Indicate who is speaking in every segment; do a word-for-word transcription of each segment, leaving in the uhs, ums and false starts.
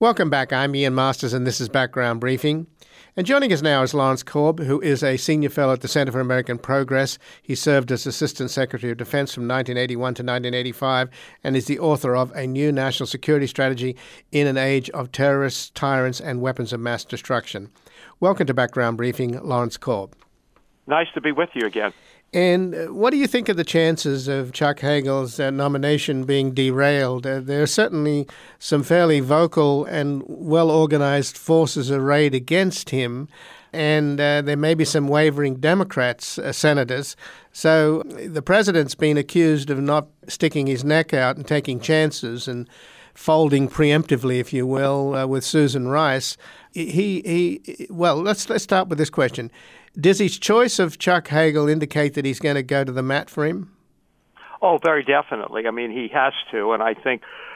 Speaker 1: Welcome back. I'm Ian Masters, and this is Background Briefing. And joining us now is Lawrence Korb, who is a senior fellow at the Center for American Progress. He served as Assistant Secretary of Defense from nineteen eighty-one to nineteen eighty-five and is the author of A New National Security Strategy in an Age of Terrorists, Tyrants, and Weapons of Mass Destruction. Welcome to Background Briefing, Lawrence Korb.
Speaker 2: Nice to be with you again.
Speaker 1: And what do you think of the chances of Chuck Hagel's uh, nomination being derailed? Uh, there are certainly some fairly vocal and well-organized forces arrayed against him, and uh, there may be some wavering Democrats, uh, senators. So the president's been accused of not sticking his neck out and taking chances and folding preemptively, if you will, uh, with Susan Rice. He, he, well, let's let's start with this question. Does his choice of Chuck Hagel indicate that he's going to go to the mat for him?
Speaker 2: Oh, very definitely. I mean, he has to, and I think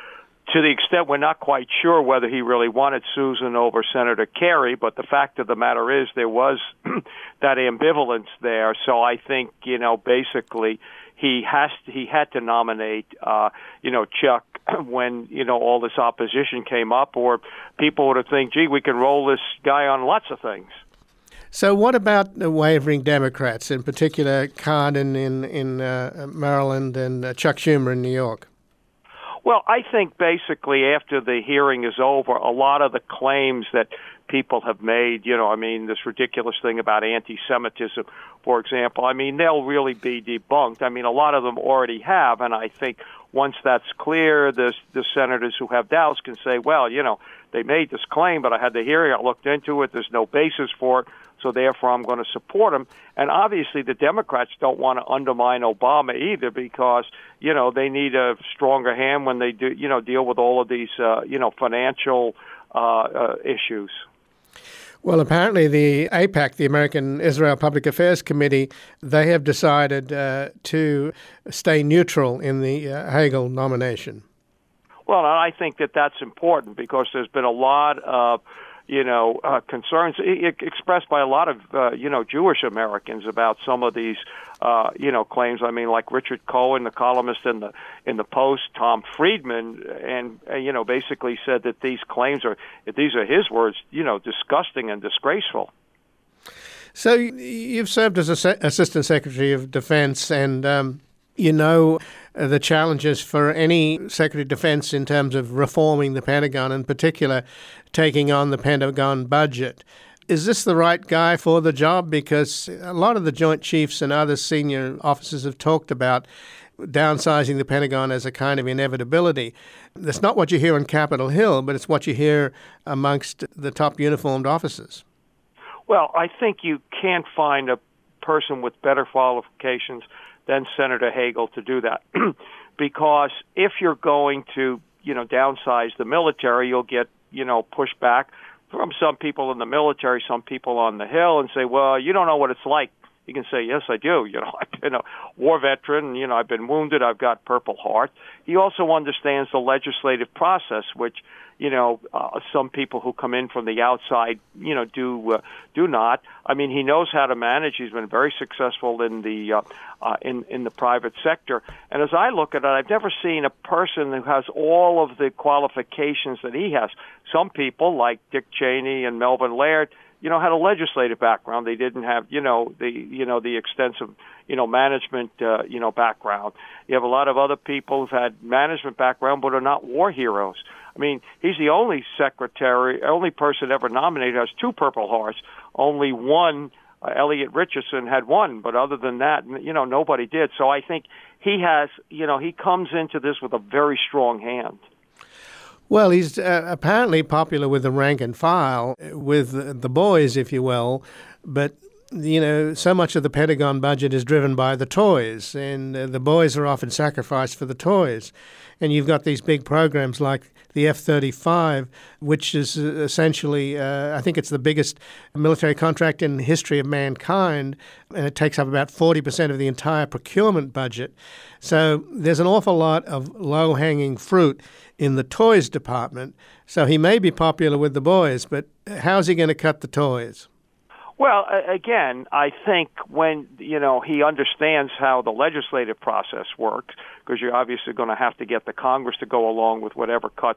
Speaker 2: to the extent we're not quite sure whether he really wanted Susan over Senator Kerry, but the fact of the matter is there was that ambivalence there. So I think, you know, basically he has to, he had to nominate, uh, you know, Chuck when, you know, all this opposition came up, or people would have think, gee, we can roll this guy on lots of things.
Speaker 1: So what about the wavering Democrats, in particular Cardin in, in uh, Maryland and uh, Chuck Schumer in New York?
Speaker 2: Well, I think basically after the hearing is over, a lot of the claims that people have made, you know, I mean, this ridiculous thing about anti-Semitism, for example, I mean, they'll really be debunked. I mean, a lot of them already have, and I think once that's clear, the, the senators who have doubts can say, well, you know, they made this claim, but I had the hearing, I looked into it, there's no basis for it, so therefore I'm going to support him. And obviously the Democrats don't want to undermine Obama either because, you know, they need a stronger hand when they do, you know, deal with all of these, uh, you know, financial uh, uh, issues.
Speaker 1: Well, apparently the AIPAC, the American Israel Public Affairs Committee, they have decided uh, to stay neutral in the uh, Hagel nomination.
Speaker 2: Well, I think that that's important because there's been a lot of, you know, uh, concerns expressed by a lot of, uh, you know, Jewish Americans about some of these, uh, you know, claims. I mean, like Richard Cohen, the columnist in the in the Post, Tom Friedman, and, uh, you know, basically said that these claims are, these are his words, you know, disgusting and disgraceful.
Speaker 1: So you've served as a se- Assistant Secretary of Defense, and um, you know uh, the challenges for any Secretary of Defense in terms of reforming the Pentagon, in particular taking on the Pentagon budget. Is this the right guy for the job? Because a lot of the Joint Chiefs and other senior officers have talked about downsizing the Pentagon as a kind of inevitability. That's not what you hear on Capitol Hill, but it's what you hear amongst the top uniformed officers.
Speaker 2: Well, I think you can't find a person with better qualifications than Senator Hagel to do that. Because if you're going to, you know, downsize the military, you'll get, you know, pushback from some people in the military, some people on the Hill, and say, well, you don't know what it's like. You can say, yes, I do. You know, I've been a war veteran. You know, I've been wounded. I've got Purple Heart. He also understands the legislative process, which, you know, uh, some people who come in from the outside, you know, do uh, do not. I mean, he knows how to manage. He's been very successful in the uh, uh, in in the private sector. And as I look at it, I've never seen a person who has all of the qualifications that he has. Some people, like Dick Cheney and Melvin Laird, you know, had a legislative background. They didn't have, you know, the, you know, the extensive, you know, management, uh, you know, background. You have a lot of other people who've had management background but are not war heroes. I mean, he's the only secretary, only person ever nominated who has two Purple Hearts. Only one, uh, Elliot Richardson, had one, but other than that, you know, nobody did. So I think he has, you know, he comes into this with a very strong hand.
Speaker 1: Well, he's uh, apparently popular with the rank and file, with the boys, if you will, but, you know, so much of the Pentagon budget is driven by the toys, and uh, the boys are often sacrificed for the toys. And you've got these big programs like the F thirty-five, which is essentially, uh, I think it's the biggest military contract in the history of mankind, and it takes up about forty percent of the entire procurement budget. So there's an awful lot of low-hanging fruit in the toys department. So he may be popular with the boys, but how's he going to cut the toys?
Speaker 2: Well, again, I think when, you know, he understands how the legislative process works, because you're obviously going to have to get the Congress to go along with whatever cuts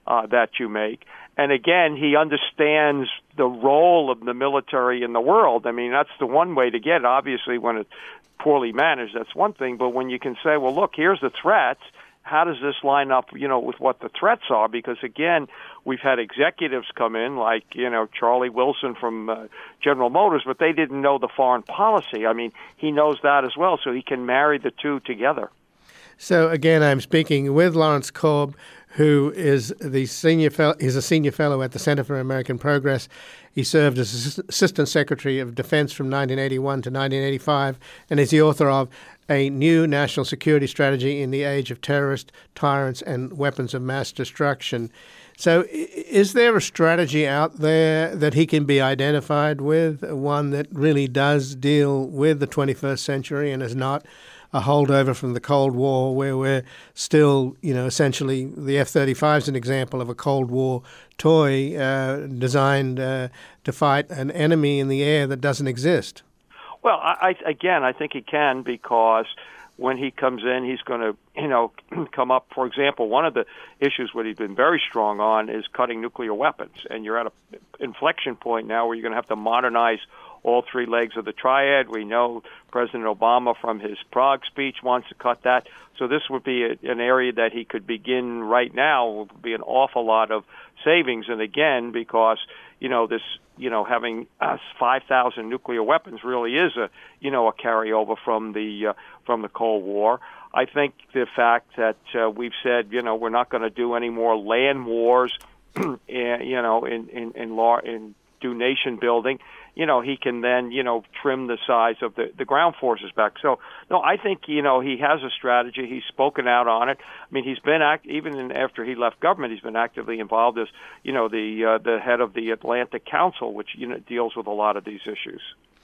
Speaker 2: uh, that you make. And again, he understands the role of the military in the world. I mean, that's the one way to get it. Obviously, when it's poorly managed, that's one thing. But when you can say, well, look, here's the threats, how does this line up, you know, with what the threats are? Because, again, we've had executives come in like, you know, Charlie Wilson from uh, General Motors, but they didn't know the foreign policy. I mean, he knows that as well, so he can marry the two together.
Speaker 1: So, again, I'm speaking with Lawrence Korb, who is the senior fellow, is a senior fellow at the Center for American Progress. He served as Assistant Secretary of Defense from nineteen eighty-one to nineteen eighty-five, and is the author of A New National Security Strategy in the Age of Terrorists, Tyrants, and Weapons of Mass Destruction. So is there a strategy out there that he can be identified with, one that really does deal with the twenty-first century and is not a holdover from the Cold War, where we're still, you know, essentially the F thirty-five is an example of a Cold War toy uh, designed uh, to fight an enemy in the air that doesn't exist?
Speaker 2: Well, I, I, again, I think he can, because when he comes in, he's going to, you know, come up. For example, one of the issues what he's been very strong on is cutting nuclear weapons. And you're at an inflection point now where you're going to have to modernize all three legs of the triad. We know President Obama from his Prague speech wants to cut that. So this would be a, an area that he could begin right now. Would be an awful lot of savings. And again, because, you know, this, you know, having uh, five thousand nuclear weapons really is a, you know, a carryover from the uh, from the Cold War. I think the fact that uh, we've said, you know, we're not going to do any more land wars, you know, in in in, law, in do nation building. You know, he can then, you know, trim the size of the, the ground forces back. So, no, I think, you know, he has a strategy. He's spoken out on it. I mean, he's been, act- even in, after he left government, he's been actively involved as, you know, the uh, the head of the Atlantic Council, which, you know, deals with a lot of these issues.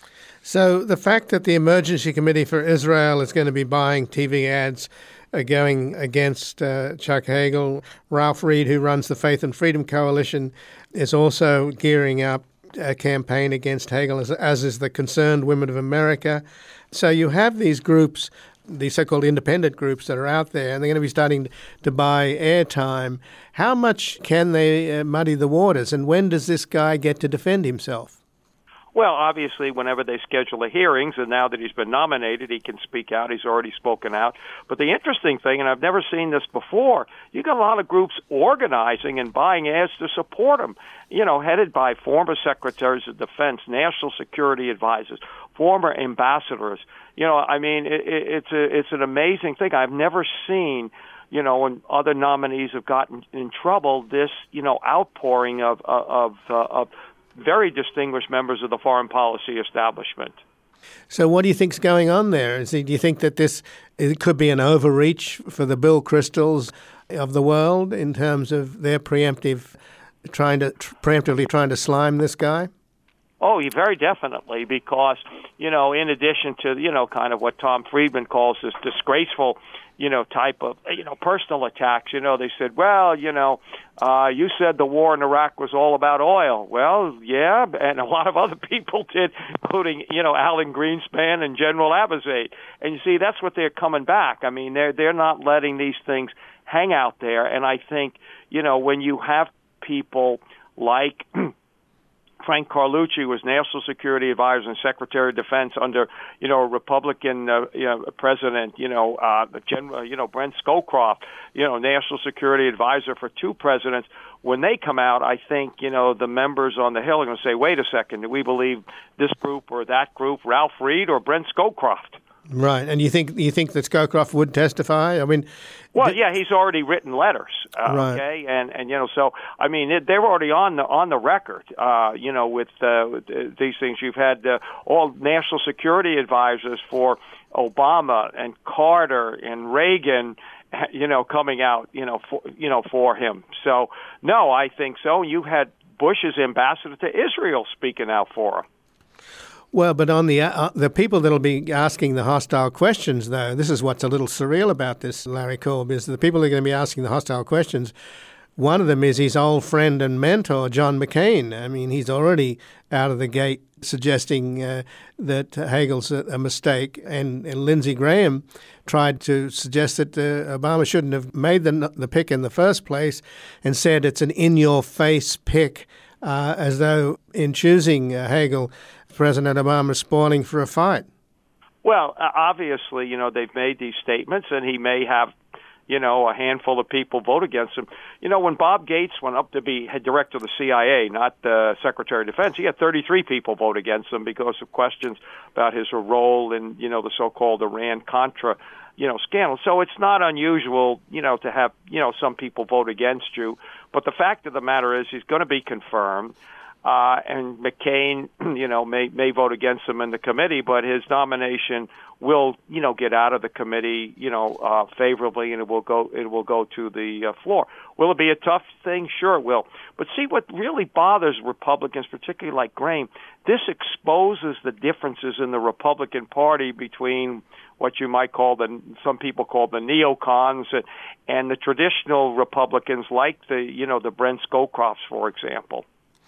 Speaker 1: So the fact that the Emergency Committee for Israel is going to be buying T V ads uh, going against uh, Chuck Hagel, Ralph Reed, who runs the Faith and Freedom Coalition, is also gearing up a campaign against Hagel, as, as is the Concerned Women of America. So you have these groups, these so-called independent groups that are out there, and they're going to be starting to buy airtime. How much can they uh, muddy the waters, and when does this guy get to defend himself?
Speaker 2: Well, obviously, whenever they schedule the hearings, and now that he's been nominated, he can speak out. He's already spoken out. But the interesting thing, and I've never seen this before, you got a lot of groups organizing and buying ads to support him, you know, headed by former secretaries of defense, national security advisors, former ambassadors. You know, I mean, it, it, it's a, it's an amazing thing. I've never seen, you know, when other nominees have gotten in trouble, this, you know, outpouring of of uh, of very distinguished members of the foreign policy establishment.
Speaker 1: So what do you think's going on there? Is it, do you think that this it could be an overreach for the Bill Kristols of the world in terms of their preemptive, trying to preemptively trying to slime this guy?
Speaker 2: Oh, very definitely, because, you know, in addition to, you know, kind of what Tom Friedman calls this disgraceful, you know, type of, you know, personal attacks, you know, they said, well, you know, uh, you said the war in Iraq was all about oil. Well, yeah, and a lot of other people did, including, you know, Alan Greenspan and General Abizaid. And you see, that's what they're coming back. I mean, they're, they're not letting these things hang out there. And I think, you know, when you have people like Frank Carlucci was National Security Advisor and Secretary of Defense under, you know, a Republican uh, you know, president, you know, uh, General, you know, Brent Scowcroft, you know, National Security Advisor for two presidents. When they come out, I think, you know, the members on the Hill are going to say, wait a second, do we believe this group or that group, Ralph Reed or Brent Scowcroft?
Speaker 1: Right, and you think you think that Scowcroft would testify? I mean,
Speaker 2: well, yeah, he's already written letters. Uh,
Speaker 1: right.
Speaker 2: Okay, and and you know, so I mean, it, they're already on the on the record. Uh, you know, with, uh, with uh, these things, you've had uh, all national security advisors for Obama and Carter and Reagan, you know, coming out, you know, for you know for him. So no, I think so. You had Bush's ambassador to Israel speaking out for him.
Speaker 1: Well, but on the uh, the people that'll be asking the hostile questions, though, this is what's a little surreal about this, Larry Korb, is the people who are going to be asking the hostile questions One of them is his old friend and mentor, John McCain. I mean, he's already out of the gate suggesting uh, that Hagel's a, a mistake. And, and Lindsey Graham tried to suggest that uh, Obama shouldn't have made the, the pick in the first place and said it's an in-your-face pick, uh, as though in choosing uh, Hagel, President Obama is spoiling for a fight.
Speaker 2: Well, obviously, you know, they've made these statements, and he may have, you know, a handful of people vote against him. You know, when Bob Gates went up to be head director of the C I A, not the Secretary of Defense, he had thirty-three people vote against him because of questions about his role in, you know, the so-called Iran-Contra, you know, scandal. So it's not unusual, you know, to have, you know, some people vote against you. But the fact of the matter is he's going to be confirmed. Uh, and McCain, you know, may may vote against him in the committee, but his nomination will, you know, get out of the committee, you know, uh, favorably, and it will go it will go to the uh, floor. Will it be a tough thing? Sure, it will. But see, what really bothers Republicans, particularly like Graham, this exposes the differences in the Republican Party between what you might call the, some people call the neocons, and the traditional Republicans, like the, you know, the Brent Scowcrofts, for example.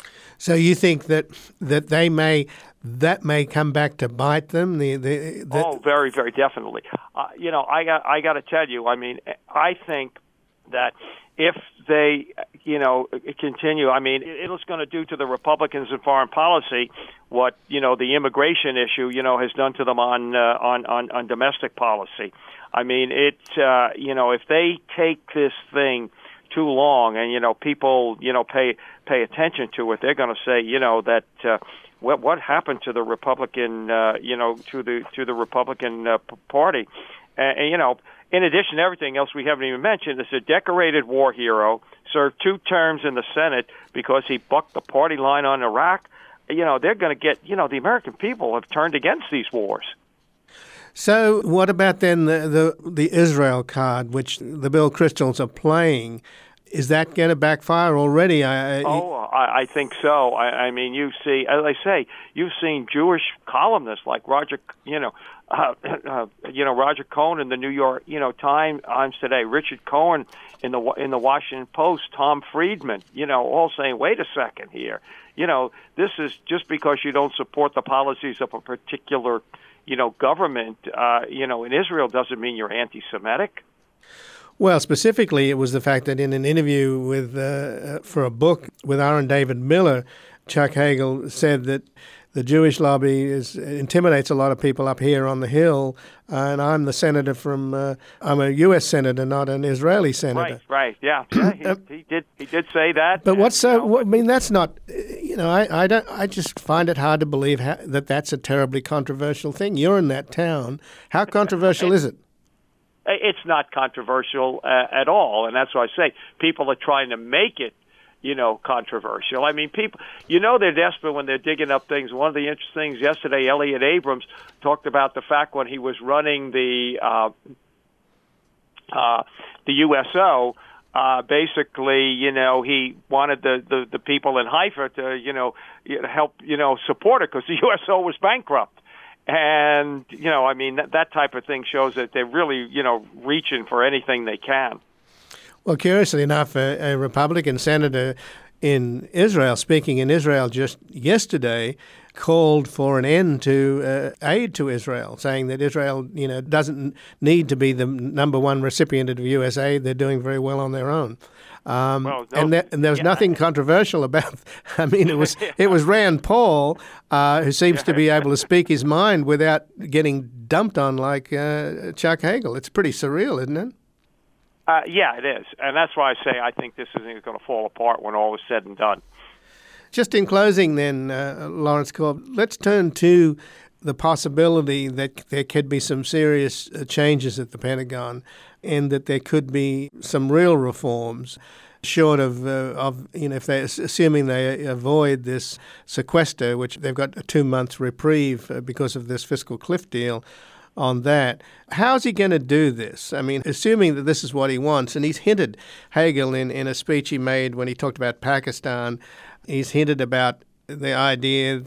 Speaker 1: So you think that that they may that may come back to bite them? The, the, the
Speaker 2: oh, very, very definitely. Uh, you know, I got I got to tell you. I mean, I think that if they, you know, continue, I mean, it's going to do to the Republicans in foreign policy what, you know, the immigration issue, you know, has done to them on uh, on, on on domestic policy. I mean, it. Uh, you know, if they take this thing too long, and you know people you know pay pay attention to it, they're going to say you know that uh, what what happened to the Republican uh, you know to the to the Republican uh, Party, and, and you know in addition to everything else we haven't even mentioned, is a decorated war hero, served two terms in the Senate because he bucked the party line on Iraq. You know they're going to get you know the American people have turned against these wars.
Speaker 1: So what about then the, the, the Israel card, which the Bill Kristols are playing? Is that going to backfire already? I,
Speaker 2: oh, I, I think so. I, I mean, you see, as I say, you've seen Jewish columnists like Roger, you know, uh, uh, you know Roger Cohen in the New York, you know, Times today, Richard Cohen in the in the Washington Post, Tom Friedman, you know, all saying, wait a second here, you know, this is just because you don't support the policies of a particular you know, government, uh, you know, in Israel doesn't mean you're anti-Semitic.
Speaker 1: Well, specifically, it was the fact that in an interview with uh, for a book with Aaron David Miller, Chuck Hagel said that the Jewish lobby is intimidates a lot of people up here on the Hill, uh, and I'm the senator from, uh, I'm a U S senator, not an Israeli senator.
Speaker 2: Right, right, yeah, yeah he, he did, he did say that.
Speaker 1: But what's so? What, I mean, that's not, you know, I, I don't, I just find it hard to believe how, that that's a terribly controversial thing. You're in that town. How controversial is it?
Speaker 2: It's not controversial uh, at all, and that's why I say people are trying to make it, you know, controversial. I mean, people, you know, they're desperate when they're digging up things. One of the interesting things yesterday, Elliot Abrams talked about the fact when he was running the uh, uh, the U S O, uh, basically, you know, he wanted the, the, the people in Haifa to, you know, help, you know, support it because the U S O was bankrupt. And, you know, I mean, that, that type of thing shows that they're really, you know, reaching for anything they can.
Speaker 1: Well, curiously enough, a, a Republican senator in Israel, speaking in Israel just yesterday, called for an end to uh, aid to Israel, saying that Israel, you know, doesn't need to be the number one recipient of U S aid. They're doing very well on their own. Um, well, no, and, that, and there was yeah. nothing controversial about. I mean, it was yeah. it was Rand Paul uh, who seems to be able to speak his mind without getting dumped on like uh, Chuck Hagel. It's pretty surreal, isn't it?
Speaker 2: Uh, yeah, it is, and that's why I say I think this isn't going to fall apart when all is said and done.
Speaker 1: Just in closing, then, uh, Lawrence Korb, let's turn to the possibility that there could be some serious changes at the Pentagon, and that there could be some real reforms, short of, uh, of you know, if they assuming they avoid this sequester, which they've got a two month reprieve uh, because of this fiscal cliff deal. On that, how's he going to do this? I mean, assuming that this is what he wants, and he's hinted, Hagel, in, in a speech he made when he talked about Pakistan, he's hinted about the idea that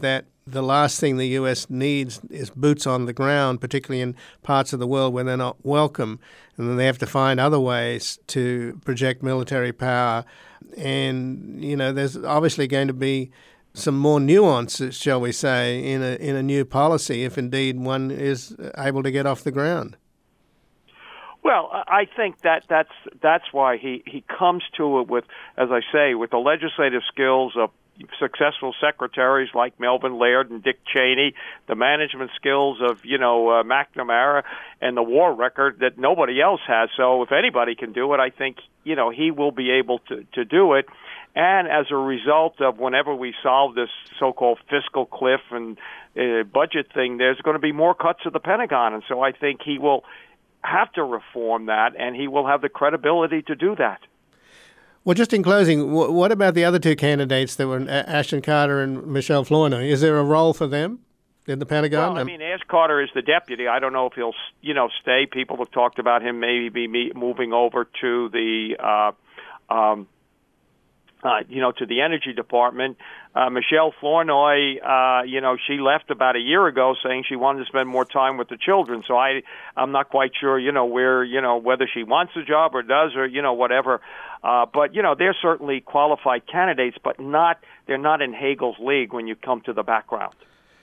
Speaker 1: the last thing the U S needs is boots on the ground, particularly in parts of the world where they're not welcome. And then they have to find other ways to project military power. And, you know, there's obviously going to be some more nuances, shall we say, in a in a new policy, if indeed one is able to get off the ground.
Speaker 2: Well, I think that that's that's why he, he comes to it with, as I say, with the legislative skills of successful secretaries like Melvin Laird and Dick Cheney, the management skills of, you know, uh, McNamara, and the war record that nobody else has. So if anybody can do it, I think, you know, he will be able to, to do it. And as a result of whenever we solve this so-called fiscal cliff and uh, budget thing, there's going to be more cuts to the Pentagon. And so I think he will have to reform that, and he will have the credibility to do that.
Speaker 1: Well, just in closing, what about the other two candidates that were Ashton Carter and Michelle Flournoy? Is there a role for them in the Pentagon?
Speaker 2: Well, I mean, Ash Carter is the deputy. I don't know if he'll, you know, stay. People have talked about him maybe be moving over to the, uh, um, uh, you know, to the Energy Department. Uh, Michelle Flournoy, uh, you know, she left about a year ago saying she wanted to spend more time with the children. So I, I'm not quite sure, you know, where, you know, whether she wants the job or does or, you know, whatever. Uh, but, you know, they're certainly qualified candidates, but not they're not in Hagel's league when you come to the background.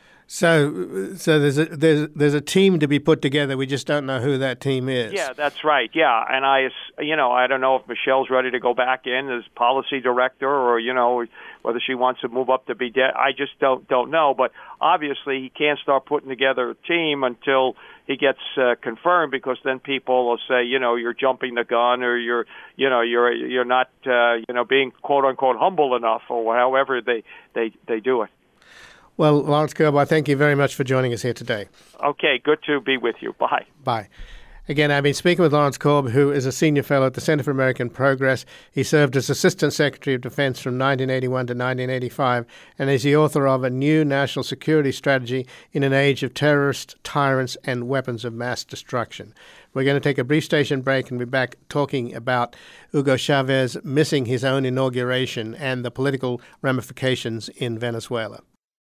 Speaker 1: So, so there's a there's there's a team to be put together. We just don't know who that team is.
Speaker 2: Yeah, that's right. Yeah, and I, you know, I don't know if Michelle's ready to go back in as policy director, or you know, whether she wants to move up to be. De- I just don't don't know. But obviously, he can't start putting together a team until he gets uh, confirmed, because then people will say, you know, you're jumping the gun, or you're, you know, you're you're not, uh, you know, being quote unquote humble enough, or however they they they do it.
Speaker 1: Well, Lawrence Korb, I thank you very much for joining us here today.
Speaker 2: Okay, good to be with you. Bye.
Speaker 1: Bye. Again, I've been speaking with Lawrence Korb, who is a senior fellow at the Center for American Progress. He served as Assistant Secretary of Defense from nineteen eighty-one to nineteen eighty-five, and is the author of A New National Security Strategy in an Age of Terrorists, Tyrants, and Weapons of Mass Destruction. We're going to take a brief station break and be back talking about Hugo Chavez missing his own inauguration and the political ramifications in Venezuela.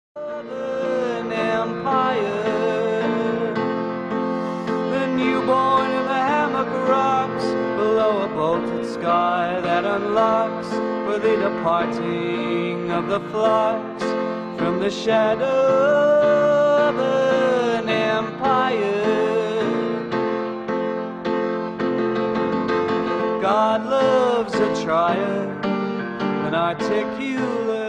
Speaker 3: Newborn in the hammock rocks below a bolted sky that unlocks for the departing of the flocks from the shadow of an empire. God loves a trier, an articulate